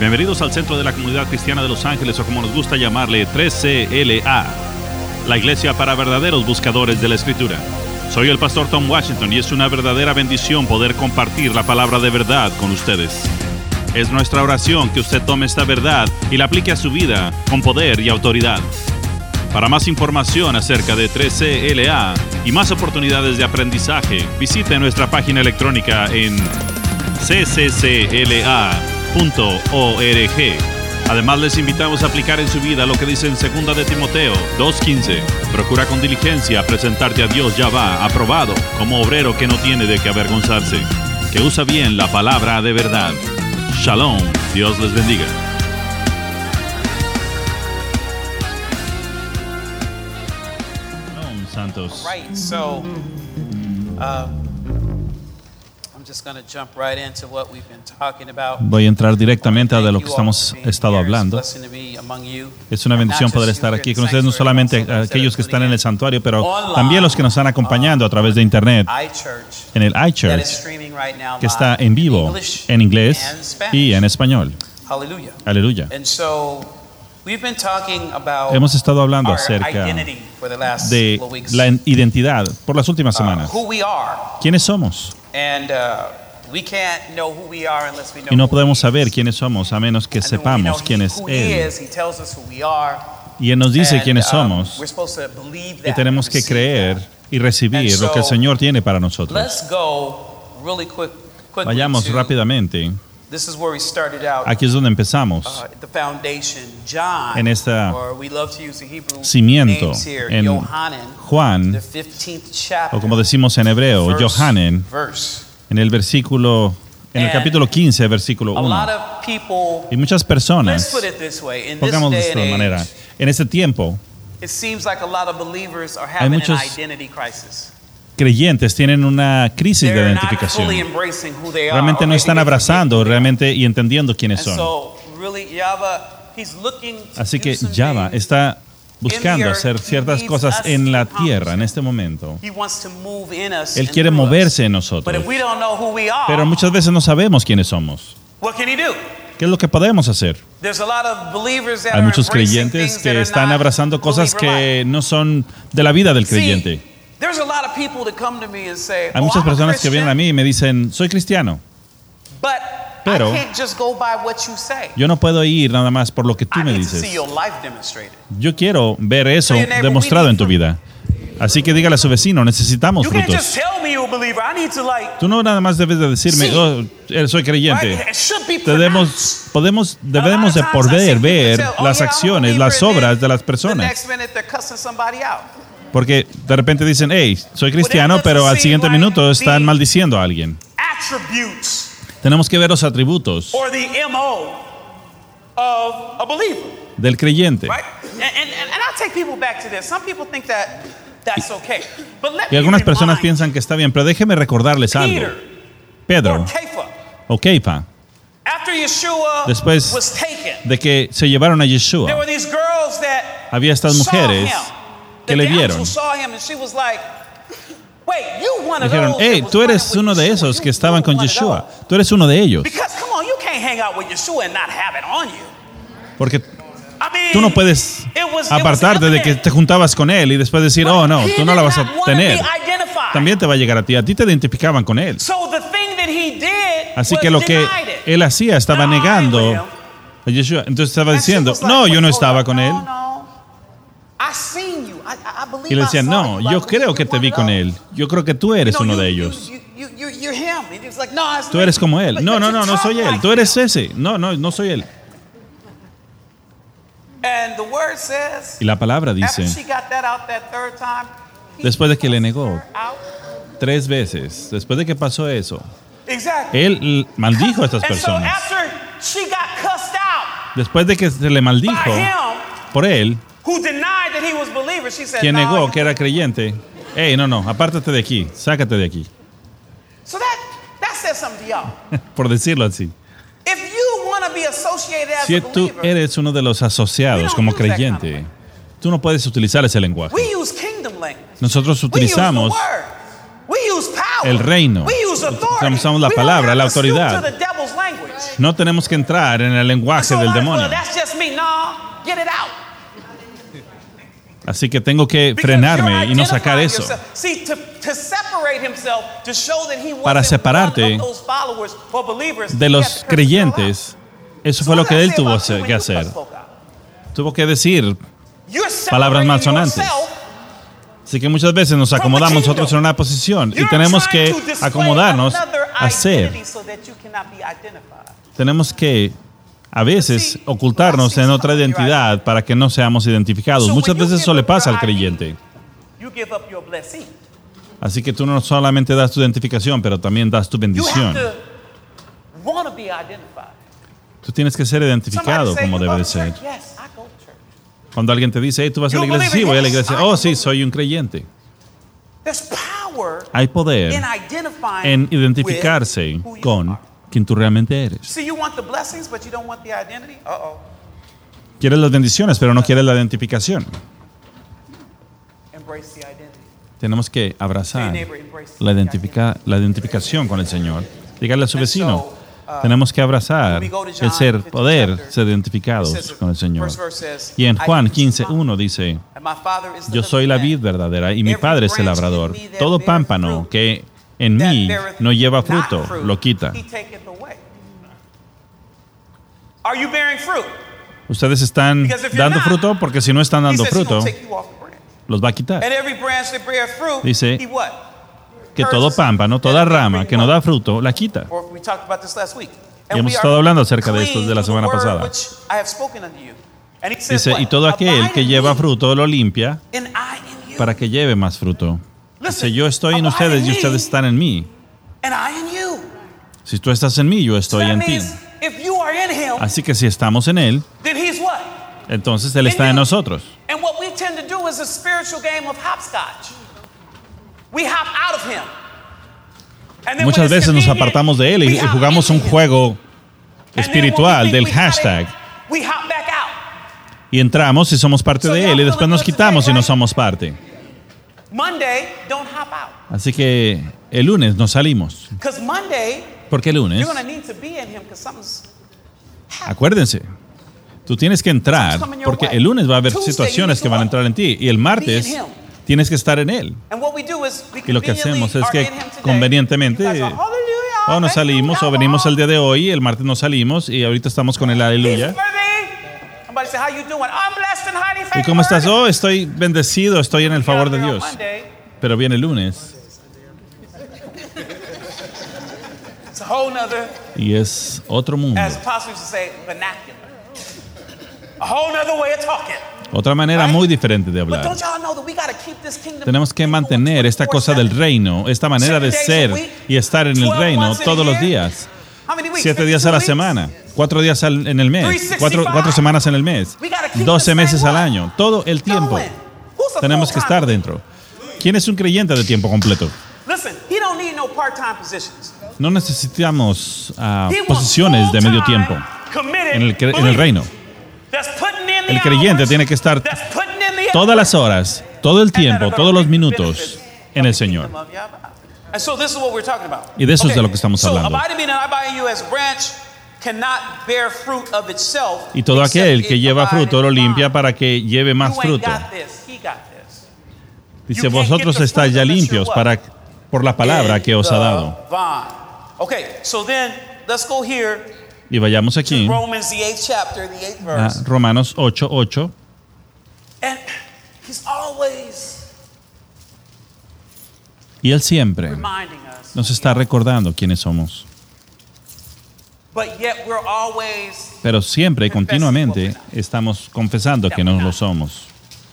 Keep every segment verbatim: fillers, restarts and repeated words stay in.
Bienvenidos al Centro de la Comunidad Cristiana de Los Ángeles, o como nos gusta llamarle, tres C L A, la iglesia para verdaderos buscadores de la Escritura. Soy el pastor Tom Washington y es una verdadera bendición poder compartir la palabra de verdad con ustedes. Es nuestra oración que usted tome esta verdad y la aplique a su vida con poder y autoridad. Para más información acerca de tres C L A y más oportunidades de aprendizaje, visite nuestra página electrónica en c c c l a punto org. Además, les invitamos a aplicar en su vida lo que dice en segunda de Timoteo dos quince. Procura con diligencia presentarte a Dios Yahvá aprobado, como obrero que no tiene de qué avergonzarse, que usa bien la palabra de verdad. Shalom, Dios les bendiga. Shalom, santos. All right, so uh, I'm just going to jump right into what we've been talking about. Voy a entrar directamente a de lo que estamos estado hablando. Es una bendición poder estar aquí con ustedes, no solamente aquellos que están en el santuario, pero también los que nos están acompañando a través de internet en el iChurch, que está en vivo en inglés y en español. Aleluya. Hemos estado hablando acerca de la identidad por las últimas semanas. ¿Quiénes somos? Y no podemos saber quiénes somos a menos que sepamos quién es Él. Y Él nos dice quiénes somos y tenemos que creer y recibir lo que el Señor tiene para nosotros. Vayamos rápidamente. Aquí es donde empezamos, en este cimiento, en Juan, o como decimos en hebreo, Yohanan, en el versículo, en el capítulo quince, versículo uno. Y muchas personas, pongámoslo de esta manera, en este tiempo, hay muchos creyentes tienen una crisis de identificación. Realmente no están abrazando realmente y entendiendo quiénes son. Así que Yahvá está buscando hacer ciertas cosas en la tierra en este momento. Él quiere moverse en nosotros. Pero muchas veces no sabemos quiénes somos. ¿Qué es lo que podemos hacer? Hay muchos creyentes que están abrazando cosas que no son de la vida del creyente. Hay muchas personas que vienen a mí y me dicen, soy cristiano, pero yo no puedo ir nada más por lo que tú me dices. Yo quiero ver eso demostrado en tu vida. Así que dígale a su vecino, necesitamos frutos. Tú no nada más debes de decirme, oh, soy creyente. Debemos, podemos, debemos de poder ver las acciones, las obras de las personas. Porque de repente dicen, hey, soy cristiano, pero al siguiente minuto están maldiciendo a alguien. Tenemos que ver los atributos del creyente. Y algunas personas piensan que está bien, pero déjeme recordarles algo. Pedro o Kefa, después de que se llevaron a Yeshua, había estas mujeres que le vieron. Dijeron, hey, tú eres uno de esos que estaban con Yeshua. Tú eres uno de ellos. Porque tú no puedes apartarte de que te juntabas con él y después decir, oh, no, tú no la vas a tener. También te va a llegar a ti. A ti te identificaban con él. Así que lo que él hacía estaba negando a Yeshua. Entonces estaba diciendo, no, yo no estaba con él. Y le decían, no, yo creo que te vi con él. Yo creo que tú eres uno de ellos. Tú eres como él. No, no, no, no soy él. Tú eres ese. No, no, no soy él. Y la palabra dice, después de que le negó tres veces, después de que pasó eso, él maldijo a estas personas. Después de que se le maldijo por él, quien negó que era creyente, hey, no, no, apártate de aquí, sácate de aquí. Por decirlo así. Si tú eres uno de los asociados como creyente, tú no puedes utilizar ese lenguaje. Nosotros utilizamos el reino. We use authority. Usamos la We don't palabra, have la to stoop autoridad. to the devil's language. No tenemos que entrar en el lenguaje So del like, demonio. well, that's just me. No, get it out. Así que tengo que Because frenarme you're y no sacar identifying eso. yourself. See, to, to separate himself, to show that he Para wasn't separarte one of those followers or believers, de he los had to curse the girl out. creyentes, eso So fue lo what que did I él say tuvo about you when que you hacer. cuss folk out? Tuvo que decir You're palabras separating malsonantes. yourself. Así que muchas veces nos acomodamos nosotros en una posición y You're tenemos trying que to display acomodarnos another a ser. identity so that you cannot be identified. Tenemos que a veces ocultarnos en otra identidad para que no seamos identificados. So Muchas when you veces eso give le up pasa your al creyente. You give up your blessing. Así que tú no solamente das tu identificación, pero también das tu You bendición. have to want to be identified. Tú tienes que ser identificado Somebody say, como "You debe go de to ser. church?" Yes, I go to church. Cuando alguien te dice, hey, ¿tú vas a la You iglesia? believe Sí, it? voy a la Yes, iglesia. I Oh, sí, believe soy un creyente. There's power Hay poder in identifying en with identificarse who you con are. quien tú realmente eres. See, you want the blessings, but you don't want the identity? Uh-oh. Quieres las bendiciones, pero no quieres la identificación. Embrace the identity. Tenemos que Say, abrazar neighbor, embrace la, the identifica, la identificación con el Señor. Dígale a su And vecino, so, uh, tenemos que abrazar when we go to el John ser, fifteen poder chapter, ser It identificados says, con el Señor. first verse says, Y en "I Juan am the quince vine, uno dice, and my Father is the yo soy la living vid vine. verdadera y mi Every Padre es el branch in labrador. me that Todo beareth pámpano fruit, que en that mí beareth no lleva not fruto, fruit, lo quita. he taketh away." Are you bearing fruit? Ustedes están Because if you're dando not, fruto porque si no están He dando says he fruto, will take you off the branch. los va a quitar. And every branch that beareth fruit, Dice he what? Que todo Curses, pámpano, that toda it may rama bring que no what? da fruto, la quita. Or we talked about this last week. Y And hemos we estado are hablando acerca de esto clean de la to the semana word pasada. which I have spoken unto you. And he says Dice, what? y todo aquel Abide que in lleva me, fruto lo limpia and I in you. para que lleve más fruto. Listen, Dice, yo estoy en abide ustedes in y me, ustedes están en mí. and I in you. Si tú estás en mí, yo So estoy that en ti. means if you are in him, Así que si estamos en Él, then he's what? entonces Él In está you. en nosotros. And what we tend to do is a spiritual game of hopscotch. We hop out of him. And then Muchas when it's veces nos convenient, apartamos de Él y we hop jugamos into un him. juego And then when we espiritual think del we got it, hashtag we hop back out. y entramos y somos parte So de y'all Él y después feeling nos good quitamos y today, no right? somos parte. Monday, don't hop out. Así que el lunes nos salimos. Because Monday, Porque el lunes, you're going to need to be in him because something's happening. acuérdense, tú tienes que entrar porque el lunes va a haber situaciones que van a entrar en ti y el martes tienes que estar en Él. And what we do is we Y lo que conveniently hacemos es are que in him today. convenientemente You guys are, hallelujah, o nos salimos o hallelujah, venimos el día de hoy, el martes nos salimos y ahorita estamos con el He's aleluya. worthy. Somebody say, how you doing? I'm blessed and highly favored. ¿Y cómo estás? Oh, estoy bendecido, estoy en el favor de Get out Dios. here on Monday, Pero viene el lunes it's a whole nother, y es otro mundo, as apostles used to say, vernacular. A whole nother way of talking. otra manera muy diferente de But hablar. don't y'all know that we got to keep this kingdom? Tenemos que mantener esta cosa del reino, esta manera de ser y estar en el reino todos los días. How many weeks? Siete días a la fifty-two semana, cuatro días al- en el mes, cuatro, three cuatro semanas en el mes, doce meses al año, todo el weeks? tiempo. Going. Who's a Tenemos que full-time estar dentro. ¿Quién es un creyente de tiempo completo? Listen, he don't need no part-time positions. No necesitamos ah, He wants posiciones de medio full-time, tiempo committed en el, cre- en el believers reino. that's putting in the El creyente hours, tiene que estar that's putting in the todas effort, las horas, todo el and that are tiempo, gonna todos los reap the minutos benefits en el of the Señor. kingdom of Yahweh. And so this is what we're talking about. Y de eso es de lo que estamos so hablando. abide in me and I abide in you as a branch cannot bear fruit of itself. Y todo except aquel que it lleva abide fruto in lo the limpia vine. para que lleve más You ain't fruto. got this, he got this. Dice, You can't vosotros get the estáis fruit ya unless you're limpios what? para, por la palabra In que os ha the dado. vine. Okay, so then let's go here Y vayamos to aquí Romans the eighth chapter, the eighth a verse. Romanos ocho ocho. And he's always Y Él siempre reminding us. nos está recordando quiénes somos. But yet we're always Pero siempre y continuamente estamos confesando que no lo somos.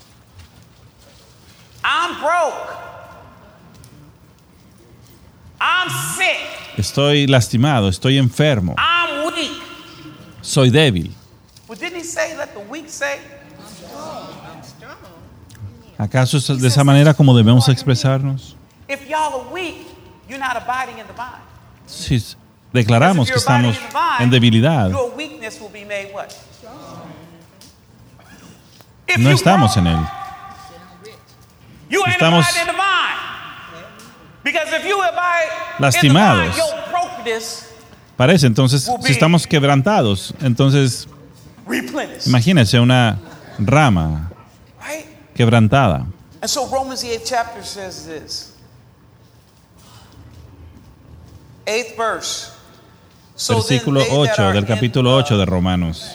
I'm broke. I'm sick. Estoy lastimado, estoy enfermo, I'm weak. soy débil. Well, didn't he say, let the weak say? ¿Acaso es de esa manera como debemos expresarnos? If y'all are weak, you're not abiding in the vine. Si declaramos que estamos en debilidad, Your weakness will be made what? If no you estamos grow, en Él. You ain't Estamos abiding in the vine. Because if you abide Lastimados. in the vine, your brokenness Parece, entonces, Will be- si estamos quebrantados, entonces, replenish. imagínense una rama Right? quebrantada. And so Romans the eighth chapter says this. Eighth verse. So then Versículo they that ocho are del in, capítulo uh, ocho de Romanos.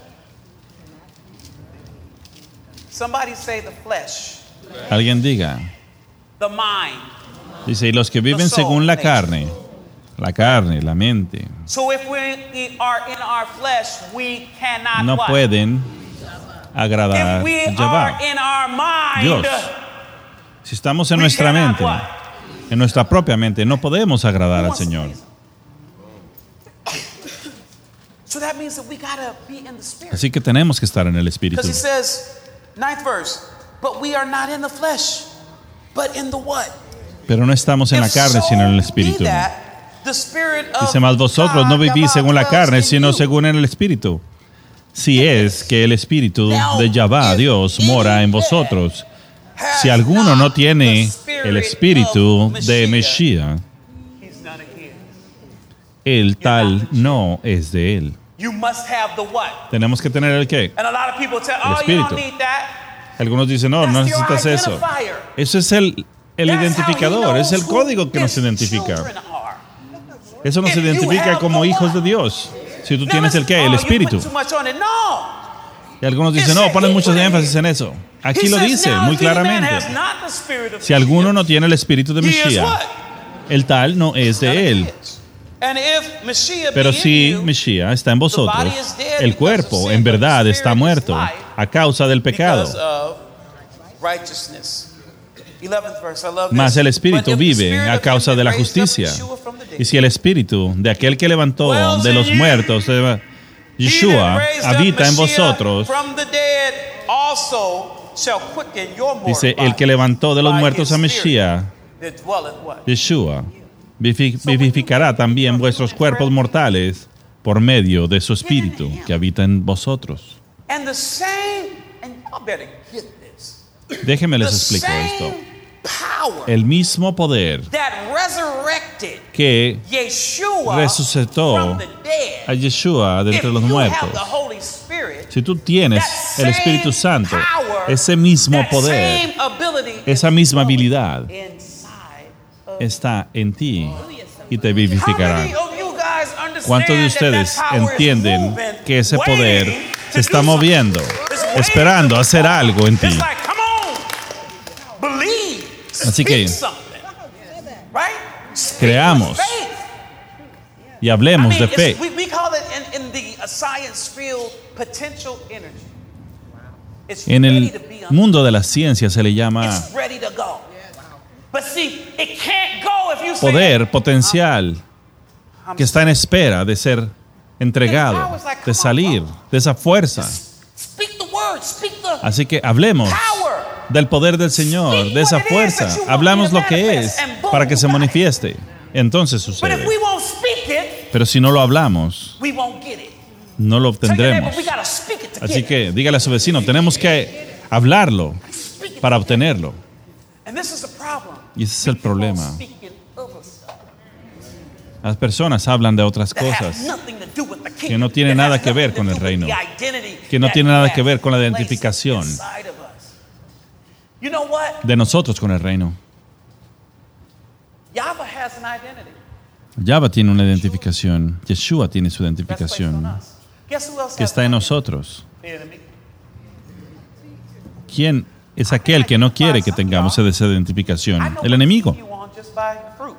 Somebody say the flesh, Alguien diga, the mind. dice, y los que viven según la carne, la carne, la mente, So if we are in our flesh, we cannot no what? pueden agradar If we a Jehová. are in our mind, Dios. Si estamos en we nuestra cannot mente, what? en nuestra propia mente, no podemos agradar al Señor. So that means that we gotta be in the spirit. Así que tenemos que estar en el Espíritu. Because he says, ninth verse, but we are not in the flesh, but in the what? Pero no estamos en la If carne, so sino en el be Espíritu. that, the spirit of Dice, mas vosotros no God vivís según la dwells carne, in sino you. según en el Espíritu. Si es que el Espíritu de Jehová, Dios, mora en vosotros. Has Si alguno no not tiene the spirit el Espíritu of de Mashiach, Mesías, he's none of his. el tal no es de él. You must have the what? Tenemos que tener el qué. And a lot of people say, El oh, you don't espíritu. need that. Algunos dicen, no, no That's your necesitas eso. identifier. Eso es el, el That's how he identificador, es el knows código who que nos his identifica. children are. Eso nos If you identifica have como the hijos de what? Dios. Si tú Now tienes el listen, qué, oh, el you Espíritu. put too much on it. No. Y algunos dicen, It no, said- ponen he mucho put it énfasis here. en eso. Aquí He lo says, dice now, muy if any man claramente. has not the spirit of Si alguno no Mashiach, tiene el Espíritu de he is Mesías, what? el tal no es None of de él. his. And if Mashiach Pero be in si you, Mesías está en vosotros, body is dead el because cuerpo of sin, en but the verdad spirit está is muerto life a causa del pecado. because of righteousness. eleventh verse, I love Mas this. el But Espíritu if the vive spirit a of causa him de la that raised up justicia. Yeshua from the dead, Y si el Espíritu de aquel que levantó dwells de in los you, muertos, eh, he that Yeshua, raised up habita en Mashiach vosotros, from the dead also shall quicken your mortal dice, el que body levantó de los by muertos a his spirit Mesías, that dwelleth what? Yeshua, vivi- vivificará también vuestros cuerpos mortales por medio de su Espíritu que habita en vosotros. And the same, and y'all better get this. Déjenme les The explico same esto. power El mismo poder that resurrected que Yeshua resucitó from the dead. a Yeshua de If entre los you muertos. have the Holy Spirit, Si tú tienes that el Espíritu same Santo, power, ese mismo that poder, same ability esa is misma flowing habilidad inside of está en ti y te How vivificará. many of you guys understand ¿Cuántos de that ustedes that power is entienden moving, que ese waiting poder to se está do something? moviendo, It's waiting esperando to hacer perform. algo en ti? It's like, come on, believe, Así que, speak something, right? Speak creamos with faith. y I hablemos mean, de it's- fe. we, we call it in, in the uh, science field potential energy. It's En ready el to be on. mundo de la ciencia se le llama It's ready to go. But see, it can't go if you say, poder potencial I'm que está en espera de ser entregado, de salir de esa fuerza. Speak the word, speak the Así que hablemos power. del poder del Señor, de esa fuerza. Hablamos lo que es para que se manifieste. Entonces But if sucede. we won't speak it, Pero si no lo hablamos, we won't get it. no lo Tell your neighbor, obtendremos. we gotta speak it to Así get it. que dígale a su vecino, tenemos que hablarlo Speak it. para obtenerlo. And this is the problem. Y ese es el People problema. speaking other stuff Las personas hablan de otras that have cosas nothing to do with the kingdom, que no tiene that nada has que ver nothing con to el do with reino, the identity que no that tiene nada he que ver has con la placed identificación inside of us. You know what? de nosotros con el reino. Yahweh has an identity. Yahweh tiene una identificación, Yeshua tiene su That's placed on identificación us. Guess who else que has está an en identity? nosotros. The enemy. ¿Quién es aquel que no quiere que tengamos esa identificación? I know El what enemigo. team you on just by fruit.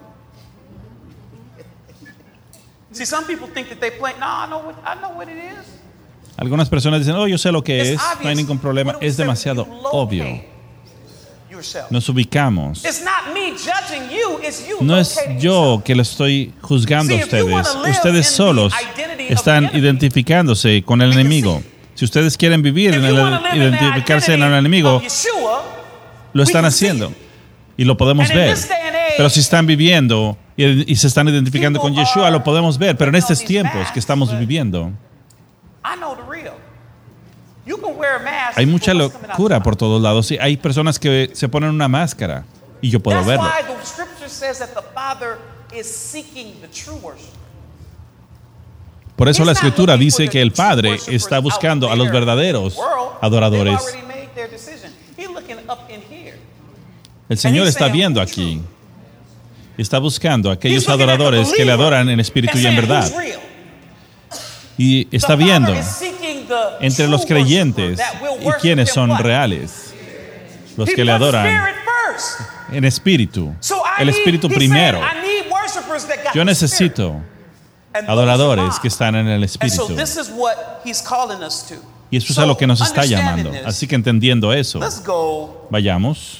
See, some people think that they play. No, I know what I know what it is. Algunas personas dicen, oh, yo sé lo que It's es, no hay obvious. ningún problema. What do we Es say? demasiado You locate obvio. yourself. Nos ubicamos. It's not me judging you, it's you No es locating yo yourself. que lo estoy juzgando a See, if you ustedes. wanna live Ustedes in the solos identity of están the enemy, identificándose con el we can enemigo. Si ustedes quieren vivir If en you el, wanna live in the identificarse en el identity enemigo, of Yeshua, lo están we can see haciendo. it. Y lo podemos And in ver. this day and age, Pero si están viviendo y, y se están identificando con people Yeshua, are lo podemos ver. Pero en putting on estos these tiempos masks, que estamos but viviendo, I know the real. You can wear a mask, hay mucha but what's coming out locura your por mouth? todos lados. Sí, hay personas que se ponen una máscara y yo puedo That's verlo. why the scripture scripture says that the Father is seeking the true worship. Por eso la Escritura dice que el Padre está buscando a los verdaderos adoradores. El Señor está viendo aquí. Está buscando a aquellos adoradores que le adoran en espíritu y en verdad. Y está viendo entre los creyentes y quienes son reales. Los que le adoran en espíritu. El espíritu primero. Yo necesito adoradores que están en el espíritu. Y eso es a lo que nos está llamando. Así que entendiendo eso, vayamos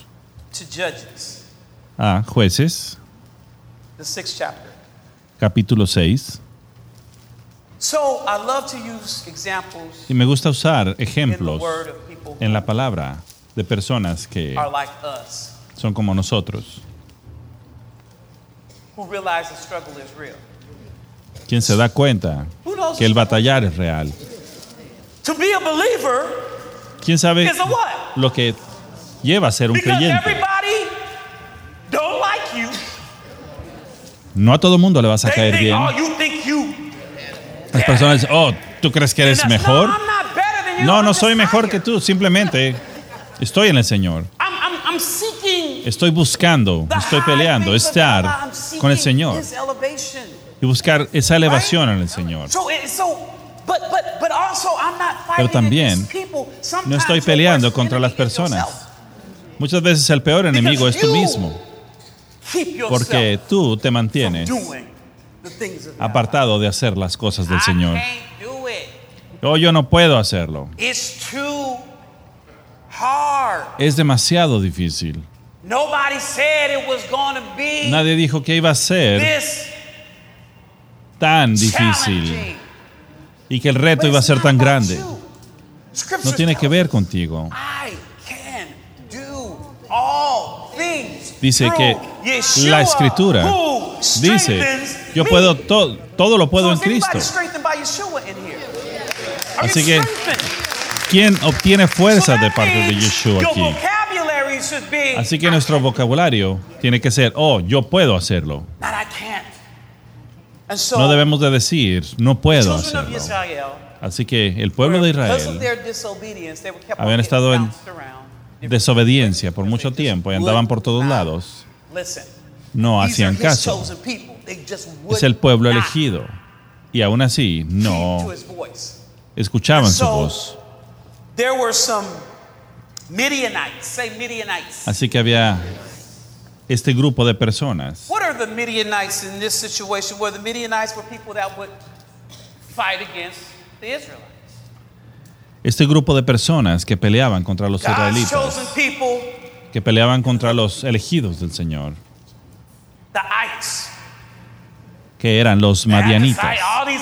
a Jueces, capítulo seis. Y me gusta usar ejemplos en la palabra de personas que son como nosotros. Quien se da cuenta que el batallar es real. ¿Quién sabe lo que lleva a ser un creyente? No a todo el mundo le vas a caer bien. Las personas dicen, oh, ¿tú crees que eres mejor? No, no soy mejor que tú. Simplemente estoy en el Señor. Estoy buscando, estoy peleando, estar con el Señor. Y buscar esa elevación en el Señor. Pero también no estoy peleando contra las personas. Muchas veces el peor enemigo es tú mismo. Porque tú te mantienes apartado de hacer las cosas del Señor. Oh, yo no puedo hacerlo. Es demasiado difícil. Nadie dijo que iba a ser tan difícil y que el reto iba a ser tan grande. No tiene que ver contigo. Dice que la Escritura dice, yo puedo todo, todo lo puedo en Cristo. Así que, ¿quién obtiene fuerza de parte de Yeshua aquí? Así que nuestro vocabulario tiene que ser, oh, yo puedo hacerlo. No debemos de decir, no puedo hacerlo. Así que el pueblo de Israel habían estado en desobediencia por mucho tiempo y andaban por todos lados. No hacían caso. Es el pueblo elegido. Y aún así no escuchaban su voz. Así que había este grupo de personas. What are the Midianites in this situation where the Midianites were people that would fight against the Israelites? Este grupo de personas que peleaban contra los israelitas, que peleaban contra los elegidos del Señor, que eran los madianitas.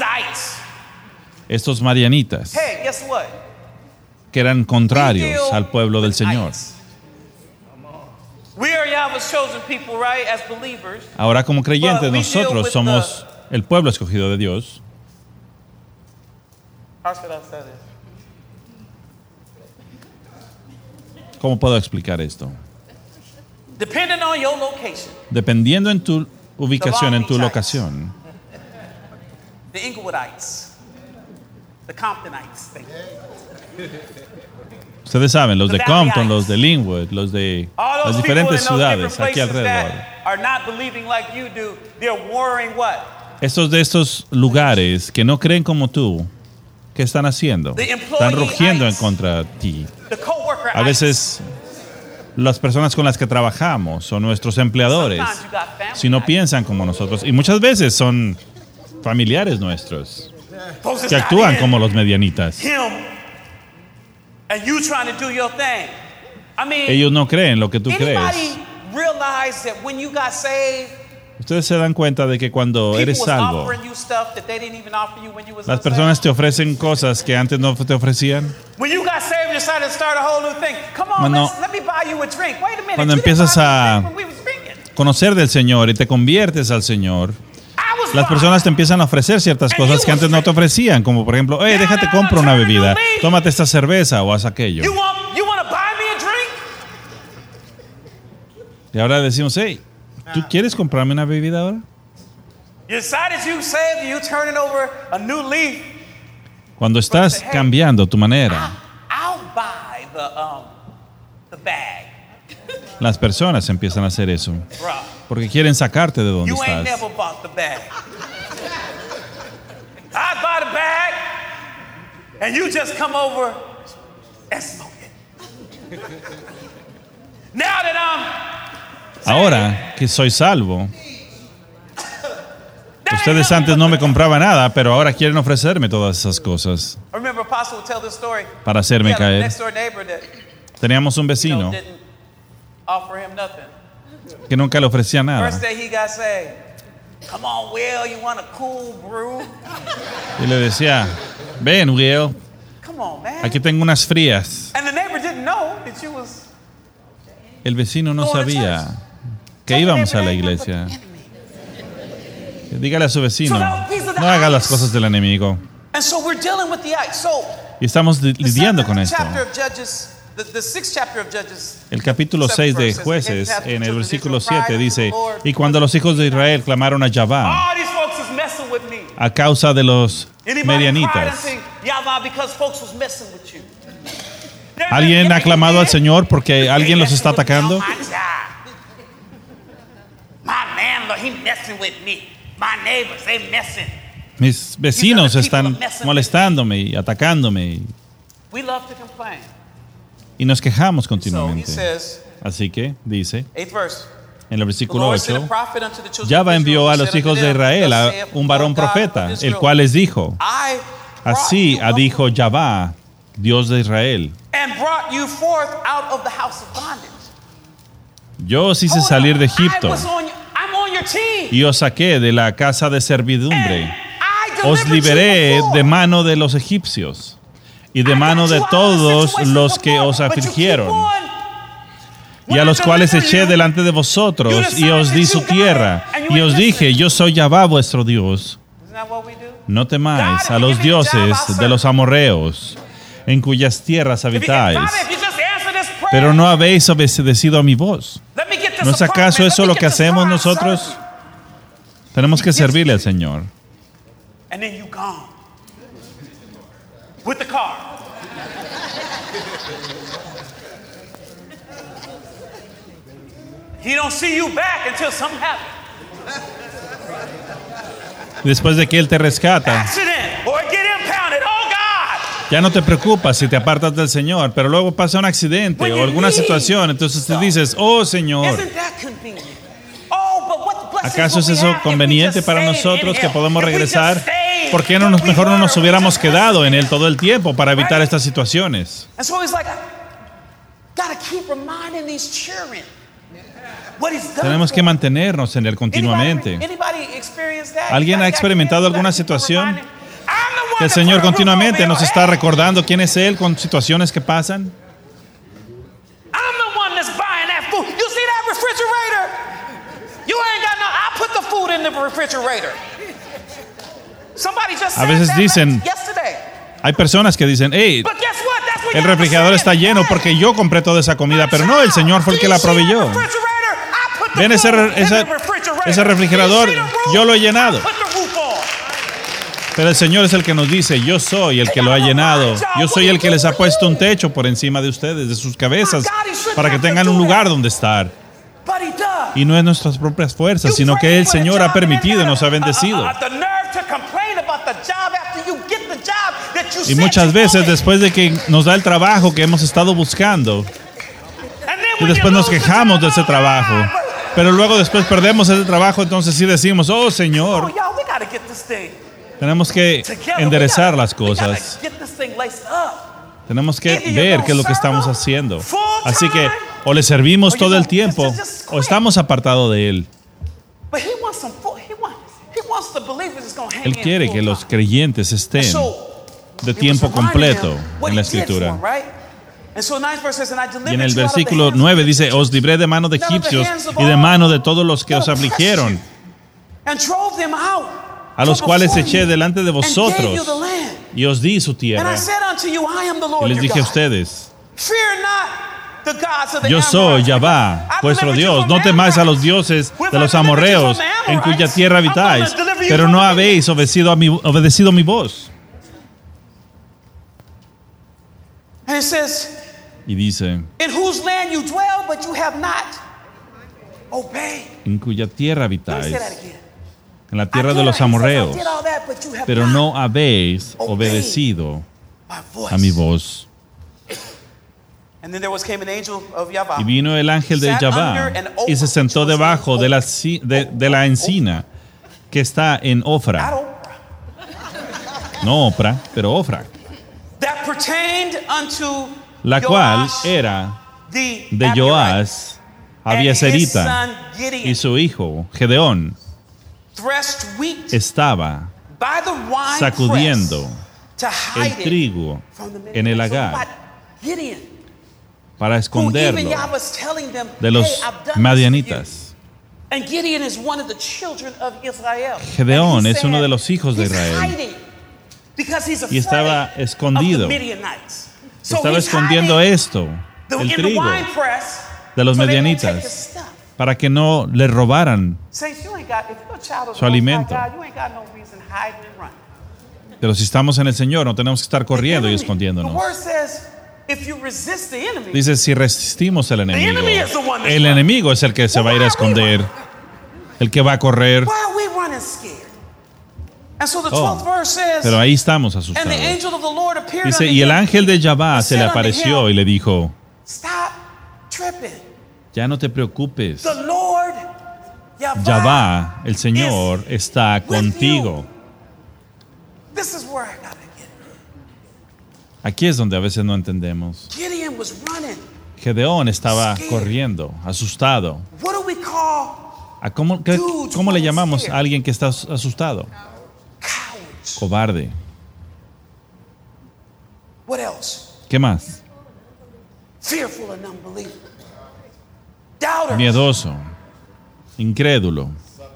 Estos madianitas, que eran contrarios al pueblo del Señor. Ahora, como creyentes, nosotros somos el pueblo escogido de Dios. ¿Cómo puedo explicar esto? Dependiendo en tu ubicación, en tu locación. Ustedes saben, los de Compton, los de Linwood, los de las diferentes ciudades aquí alrededor. Estos de estos lugares que no creen como tú, ¿qué están haciendo? Están rugiendo en contra de ti. A veces las personas con las que trabajamos o nuestros empleadores, si no piensan como nosotros, y muchas veces son familiares nuestros, que actúan como los medianitas. Ellos no creen lo que tú crees. Ustedes se dan cuenta de que cuando eres salvo, las personas te ofrecen cosas que antes no te ofrecían. Cuando, cuando empiezas a conocer del Señor y te conviertes al Señor, las personas te empiezan a ofrecer ciertas cosas que antes no te ofrecían, como por ejemplo, hey, déjate compro una bebida, tómate esta cerveza o haz aquello. Y ahora decimos, hey, ¿Tú quieres comprarme una bebida ahora? You decided you saved, you turning over a new leaf. Cuando estás cambiando tu manera, I'll buy the um the bag. las personas empiezan a hacer eso. Bruh, Porque quieren sacarte de donde you ain't estás. never bought the bag. I buy the bag, and you just come over and smoke it. Now that I'm Ahora que soy salvo, ustedes antes no me compraban nada, pero ahora quieren ofrecerme todas esas cosas I remember Apostle would tell this story. para He hacerme had a caer. next door neighbor that Teníamos un you know, vecino didn't offer him nothing. que nunca le ofrecía nada. First day he got saved. Come on, Will, you want a cool brew? Y le decía, ven, Will, Come on, man. aquí tengo unas frías. And the neighbor didn't know that you was El vecino no sabía que íbamos a la iglesia. Dígale a su vecino, no haga las cosas del enemigo. And so we're dealing with the act. So Y estamos li- the lidiando seventh con esto. chapter of Judges, the, the sixth chapter of Judges, El capítulo seventh seis de verse says, Jueces, "And en el the versículo children of siete, Israel cried dice, unto the Lord, y cuando los hijos de Israel clamaron a Yahvá all these folks is messing with me. a causa de los Anybody cried medianitas. unto Yahweh because folks was messing with you? ¿Alguien ha clamado al Señor porque alguien los está atacando? My job. My landlord, he messing with me. My neighbors, they messing. Mis vecinos están molestándome y atacándome We love to complain. y nos quejamos So he continuamente. says, Así que dice eighth verse. en el The versículo Lord sent a ocho, prophet unto the children Yahvá of envió Israel, a who los said hijos unto de them, Israel Thus a saith un the varón Lord God profeta, of el Israel, cual les dijo, I así brought ha you dicho Yahvá, Dios de Israel, and brought you forth out of the house of bondage. yo os hice Hold salir on. de I Egipto was on your- I'm on your team. y os saqué de la casa de servidumbre. I Os delivered liberé you before. de mano de los egipcios y de I mano got de you out of todos situations los que before, os but you keep afligieron, on. y When a I los cuales deliver eché you, delante de vosotros y os di su tierra, y os dije, yo soy Yahvá vuestro Dios. Isn't that what we do? No temáis a los dioses de los amorreos, en cuyas tierras If you, habitáis, if you just answer this prayer, pero no habéis obedecido a mi voz. let me get this ¿No es apartment, acaso let eso me lo get que this hacemos car, nosotros? sir. Tenemos que servirle al Señor. And then you gone with the car. He don't see you back until something happens. Después de que Él te rescata, Accident or get impounded. Oh God! ya no te preocupas si te apartas del Señor, pero luego pasa un accidente o alguna situación, entonces te dices, oh Señor, Isn't that convenient? Oh, but what blessings ¿acaso es will we eso have if we conveniente just para stayed nosotros in que Him? podemos If we just regresar? stayed ¿Por qué no where nos, we mejor no were, nos we hubiéramos just quedado en rested? Él todo el tiempo para evitar Right. estas situaciones? And so he's like, gotta keep reminding these children what he's done. Tenemos que mantenernos en Él Anybody, continuamente. anybody experienced that? ¿Alguien ha Anybody got experimentado cancer? alguna Gotta keep situación? reminding. I'm the one Que el that Señor put a roof continuamente over nos your está head. recordando quién es Él con situaciones que pasan. I'm the one that's buying that food. You see that refrigerator? You ain't got no. I put the food in the refrigerator. Somebody just A said veces that dicen- yesterday. Hay personas que dicen, hey, But guess what? That's what el you have to refrigerador say. está lleno porque yo compré toda esa comida, pero no, el Señor fue el que la proveyó. Ven ese, re- ese, ese refrigerador, yo lo he llenado. Pero el Señor es el que nos dice, yo soy el que lo ha llenado. Yo soy el que les ha puesto un techo por encima de ustedes, de sus cabezas, para que tengan un lugar donde estar. Y no es nuestras propias fuerzas, sino que el Señor ha permitido y nos ha bendecido. Y muchas veces después de que nos da el trabajo que hemos estado buscando, y después nos quejamos de ese trabajo, pero luego después perdemos ese trabajo, entonces sí decimos, oh Señor, tenemos que enderezar las cosas. Tenemos que ver qué es lo que estamos haciendo. Así que o le servimos todo el tiempo o estamos apartados de Él. Él quiere que los creyentes estén de tiempo completo en la Escritura. Y en el versículo nueve dice, os libré de mano de egipcios y de mano de todos los que os afligieron, a los cuales eché delante de vosotros y os di su tierra. Y les dije a ustedes, Yo soy Yahvá, vuestro Dios. No temáis a los dioses de los amorreos, en cuya tierra habitáis, pero no habéis obedecido a mi, obedecido mi voz. Y dice, en cuya tierra habitáis, en la tierra de los amorreos, pero no habéis obedecido a mi voz. Y vino el ángel de Yahvá y se sentó debajo de la, de, de la encina que está en Ofra. No Opra, pero Ofra. La cual era de Joás, Abieserita, y su hijo, Gedeón, estaba sacudiendo el trigo en el lagar para esconderlo de los madianitas. Gedeón es uno de los hijos de Israel y estaba escondido. Estaba escondiendo esto, el trigo de los medianitas, para que no le robaran su alimento. Pero si estamos en el Señor, no tenemos que estar corriendo y escondiéndonos. Dice, si resistimos al enemigo, el enemigo es el que se va a ir a esconder, el que va a correr. Oh, pero ahí estamos asustados. Dice, y el ángel de Yahvá se le apareció y le dijo, ya no te preocupes, Yahvá, el Señor, está contigo. Aquí es donde a veces no entendemos. Gedeón estaba corriendo, asustado. ¿A cómo, qué, ¿Cómo le llamamos a alguien que está asustado? Cobarde. ¿Qué más? Miedoso, incrédulo.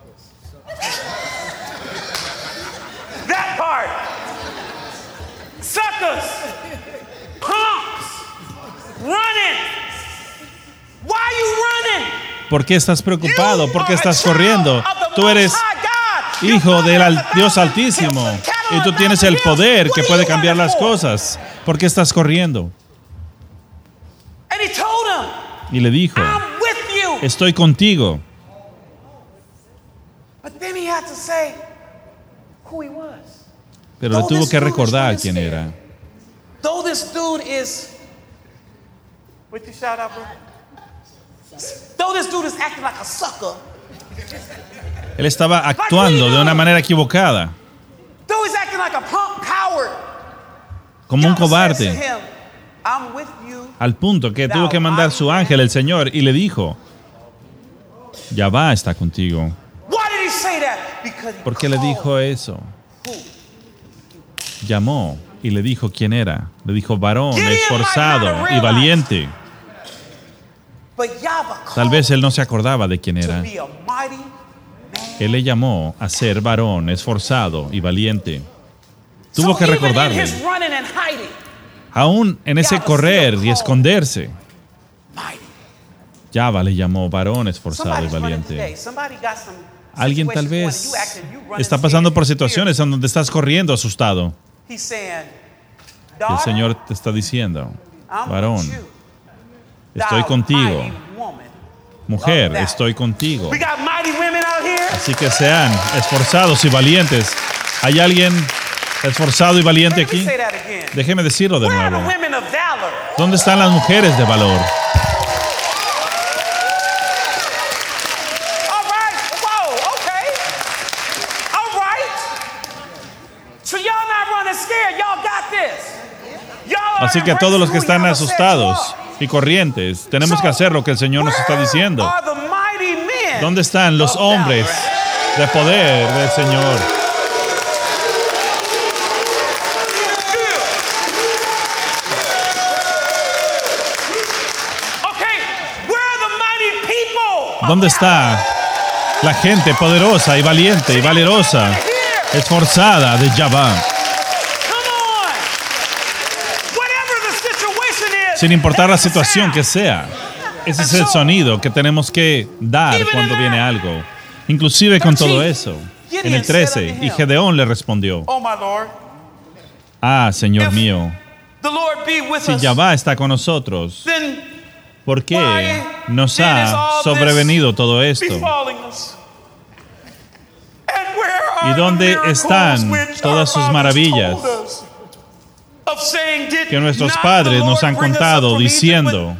¿Por qué estás preocupado? ¿Por qué estás corriendo? Tú eres hijo del Dios Altísimo y tú tienes el poder que puede cambiar las cosas. ¿Por qué estás corriendo? Y le dijo, estoy contigo. Pero le tuvo que recordar quién era. Él estaba actuando de una manera equivocada, como un cobarde, al punto que tuvo que mandar su ángel, el Señor, y le dijo, Yahvá está contigo. ¿Por qué le dijo eso? Llamó y le dijo quién era. Le dijo, varón esforzado y valiente. Tal vez él no se acordaba de quién era. Él le llamó a ser varón esforzado y valiente. Tuvo que recordarle. Aún en ese correr y esconderse, Yahvá le llamó varón esforzado y valiente. Alguien tal vez está pasando por situaciones en donde estás corriendo asustado. El Señor te está diciendo, varón, estoy contigo. Mujer, estoy contigo. Así que sean esforzados y valientes. ¿Hay alguien esforzado y valiente aquí? Déjeme decirlo de nuevo. ¿Dónde están las mujeres de valor? Así que a todos los que están asustados y corrientes, tenemos que hacer lo que el Señor nos está diciendo. ¿Dónde están los hombres de poder del Señor? ¿Dónde está la gente poderosa y valiente y valerosa, esforzada de Yahvá? sin importar la situación que sea. Ese es el sonido que tenemos que dar cuando viene algo. Inclusive con todo eso. En el trece, y Gedeón le respondió: Ah, Señor mío, si Yahvá está con nosotros, ¿por qué nos ha sobrevenido todo esto? ¿Y dónde están todas sus maravillas que nuestros padres nos han contado diciendo?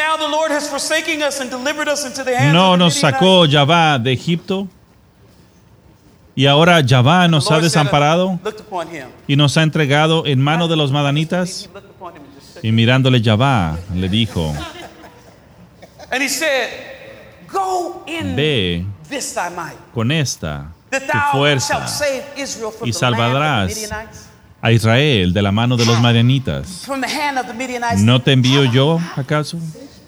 ¿No nos sacó Yahvá de Egipto? Y ahora Yahvá nos ha desamparado y nos ha entregado en mano de los madianitas. Y mirándole Yahvá, le dijo: Ve con esta tu fuerza y salvarás a Israel de la mano de los madianitas. ¿No te envío yo, acaso?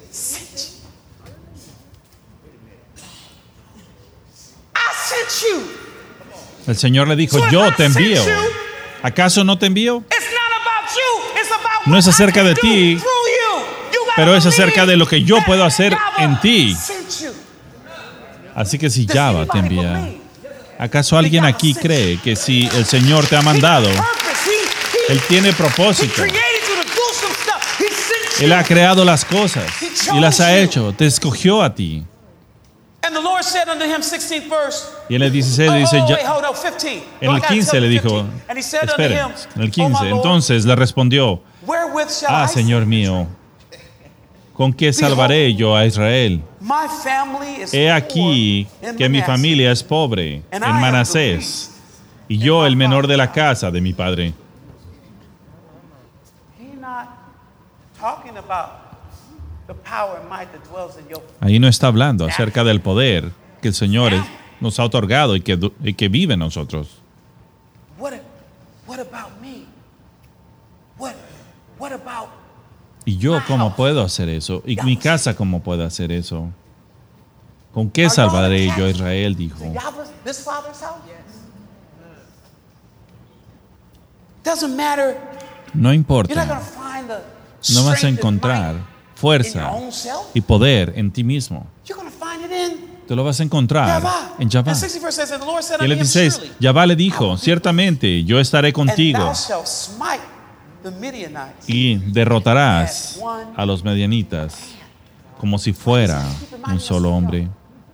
El Señor le dijo: Yo te envío. ¿Acaso no te envío? No es acerca de ti, pero es acerca de lo que yo puedo hacer en ti. Así que si Yahvá te envía, ¿acaso alguien aquí cree que si el Señor te ha mandado, Él tiene propósito? Él ha creado las cosas y las ha hecho, te escogió a ti. Y en el dieciséis le dice, ya, en el quince le dijo, espere, en el quince, entonces le respondió: Ah, Señor mío, ¿con qué salvaré yo a Israel? He aquí que mi familia es pobre en Manasés, y yo el menor de la casa de mi padre. Ahí no está hablando acerca del poder que el Señor nos ha otorgado y que, y que vive en nosotros. ¿Y yo cómo puedo hacer eso? ¿Y mi casa cómo puede hacer eso? ¿Con qué salvaré yo a Israel? Dijo. No importa. No vas a encontrar fuerza y poder en ti mismo. Te lo vas a encontrar en Yahvá. Y el dieciséis, Yahvá le dijo: Ciertamente yo estaré contigo y derrotarás a los medianitas como si fuera un solo hombre.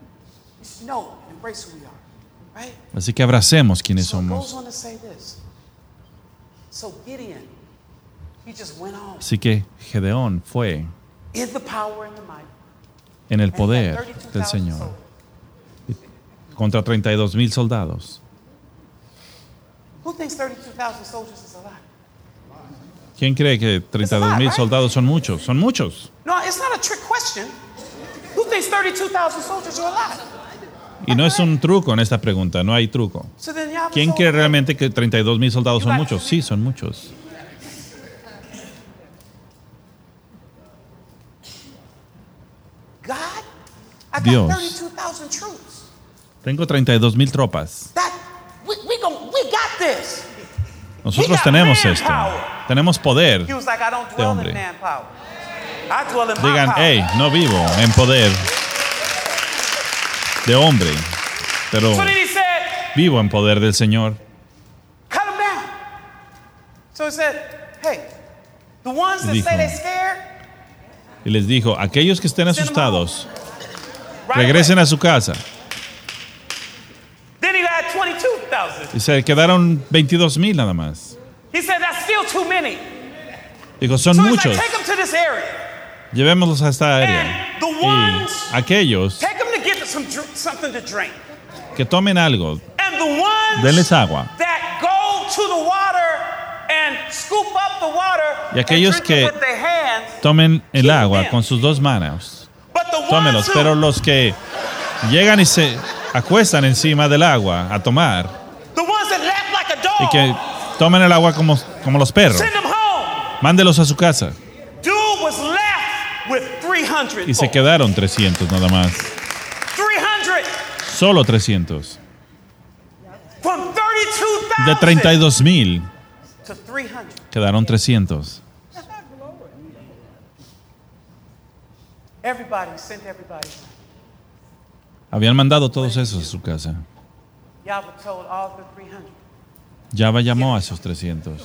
Así que abracemos quienes somos. Así que Gedeón fue en el poder del Señor contra treinta y dos mil soldados. ¿Quién cree que treinta y dos mil soldados son muchos? Son muchos. Y no es un truco en esta pregunta, no hay truco. ¿Quién cree realmente que treinta y dos mil soldados son muchos? Sí, son muchos. Dios, tengo treinta y dos mil tropas. Nosotros tenemos esto. Tenemos poder de hombre. Digan: hey, no vivo en poder de hombre, pero vivo en poder del Señor. Y dijo, y les dijo: aquellos que estén asustados, regresen a su casa. Y se quedaron veintidós mil nada más. Dijo: son muchos. Llevémoslos a esta área. Y aquellos que tomen algo, denles agua. Y aquellos que tomen el agua con sus dos manos, tómenlos. Pero los que llegan y se acuestan encima del agua a tomar, y que tomen el agua como, como los perros, mándelos a su casa. Y se quedaron trescientos nada más. Solo trescientos. De treinta y dos mil quedaron trescientos. Everybody sent everybody. Habían mandado todos esos a su casa. Yahweh told all the three hundred. Yahweh llamó a esos trescientos.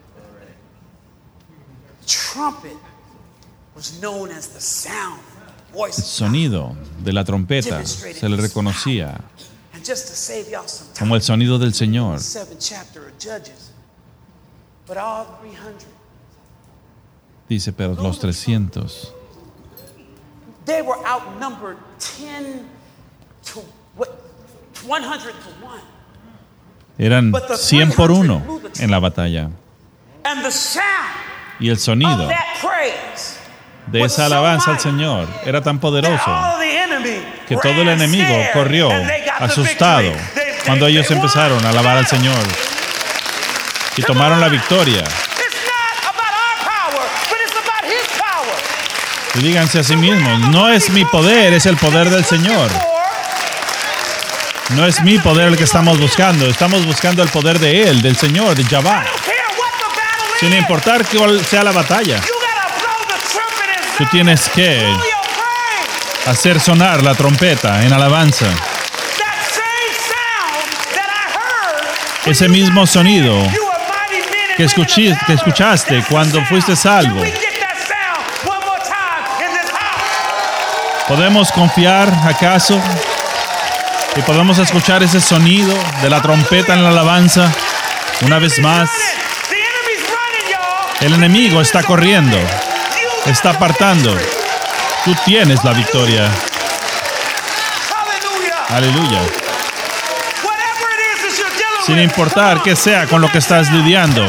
Trumpet was known as the sound, voice El of sonido de la trompeta se le reconocía God. And just to save y'all some time, como el sonido del Señor. seventh chapter of Judges. But all three hundred, Dice, pero los trescientos they were outnumbered ten to what, one hundred to one. eran cien por uno en la batalla. And the sound Y el of sonido that praise de esa alabanza al Señor era tan that poderoso all the enemy que todo el ran enemigo scared, corrió and they got the asustado victory. They- they- cuando ellos they won. empezaron a alabar al Señor y tomaron la victoria. It's not about our power, but it's about His power. Y díganse a sí mismos, no es mi poder, es el poder del Señor. No es mi poder el que estamos buscando, estamos buscando el poder de Él, del Señor, de Yahweh. Sin importar cuál sea la batalla, tú tienes que hacer sonar la trompeta en alabanza. Ese mismo sonido que, escuchi- que escuchaste cuando fuiste salvo. ¿Podemos confiar acaso? Y podemos escuchar ese sonido de la trompeta en la alabanza una vez más. El enemigo está corriendo, está apartando. Tú tienes la victoria. Aleluya. Sin importar qué sea con lo que estás lidiando,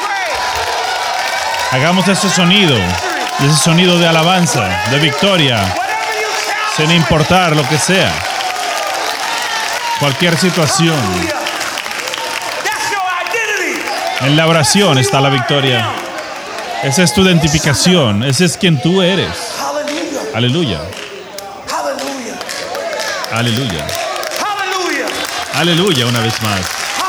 hagamos ese sonido, ese sonido de alabanza, de victoria, sin importar lo que sea. Cualquier situación. En la oración está la victoria. Esa es tu identificación. Ese es quien tú eres. Aleluya. Aleluya. Aleluya una vez más.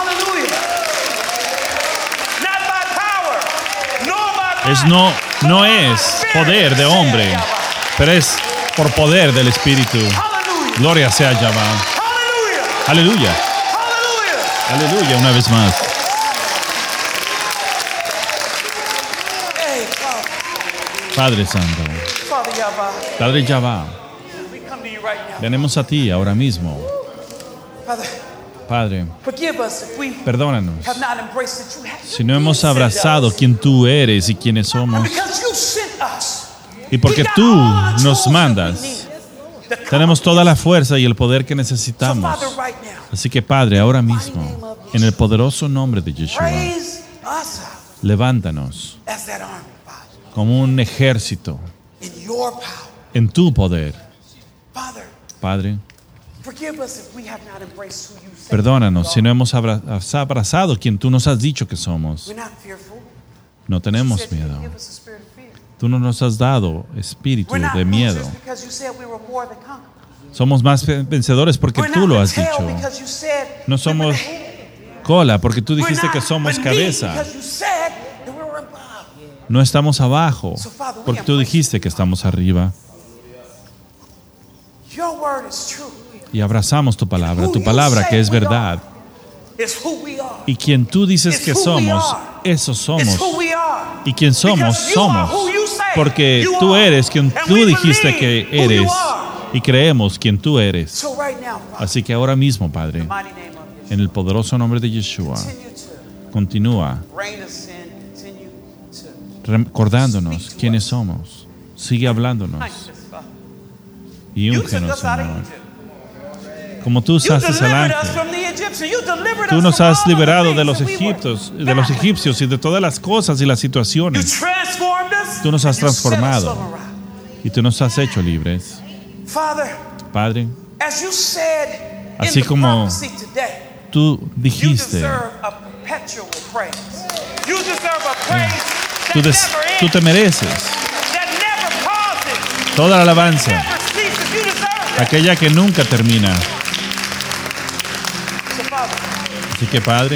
Es no, no es poder de hombre, pero es por poder del Espíritu. Gloria sea a Yahweh. Aleluya. Aleluya una vez más. Padre Santo, Padre Yahweh, venimos a ti ahora mismo. Padre, perdónanos si no hemos abrazado quien tú eres y quiénes somos. Y porque tú nos mandas, tenemos toda la fuerza y el poder que necesitamos. Así que, Padre, ahora mismo, en el poderoso nombre de Yeshua, levántanos como un ejército en tu poder. Padre, perdónanos si no hemos abra- abrazado quien tú nos has dicho que somos. No tenemos miedo. Tú no nos has dado espíritu de miedo. Somos más vencedores porque tú lo has dicho. No somos cola porque tú dijiste que somos cabeza. No estamos abajo porque tú dijiste que estamos arriba. Y abrazamos tu palabra, tu palabra que es verdad. Y quien tú dices que somos, eso somos. Y quien somos, somos. Porque tú eres quien tú dijiste que eres. Y creemos quien tú eres. Así que ahora mismo, Padre, en el poderoso nombre de Yeshua, continúa recordándonos quiénes somos. Sigue hablándonos. Y úngenos, Señor. Como tú usaste al ángel. Tú nos has liberado de los egipcios, de los egipcios y de todas las cosas y las situaciones. Tú nos has transformado y tú nos has hecho libres. Padre, así como tú dijiste, tú, des, tú te mereces toda la alabanza, aquella que nunca termina. Así que, Padre,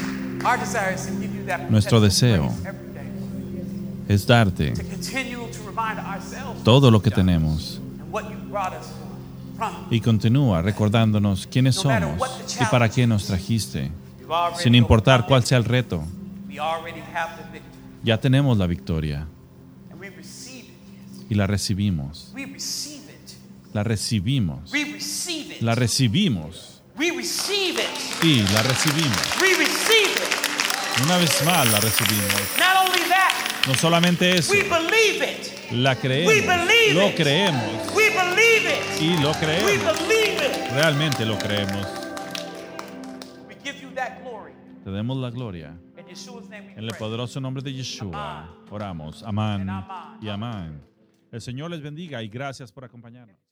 nuestro deseo es darte remind ourselves todo lo que tenemos. and what you brought us from. Y continúa recordándonos quiénes somos y para qué nos trajiste. You've already Sin importar overcome cuál it. sea el reto, We already have the victory, ya tenemos la victoria and we receive it. y la recibimos. We receive it. La recibimos. We receive it. La recibimos We receive it. y la recibimos. We receive it. Una vez más la recibimos. Not only that, No solamente eso, we believe it. la We creemos, believe lo it. creemos We believe it. y lo We creemos. believe it. Realmente lo creemos. We give you that glory. Te demos la gloria. In Yeshua's name we En el pray. poderoso nombre de Yeshua, oramos. Amán y amán. El Señor les bendiga y gracias por acompañarnos.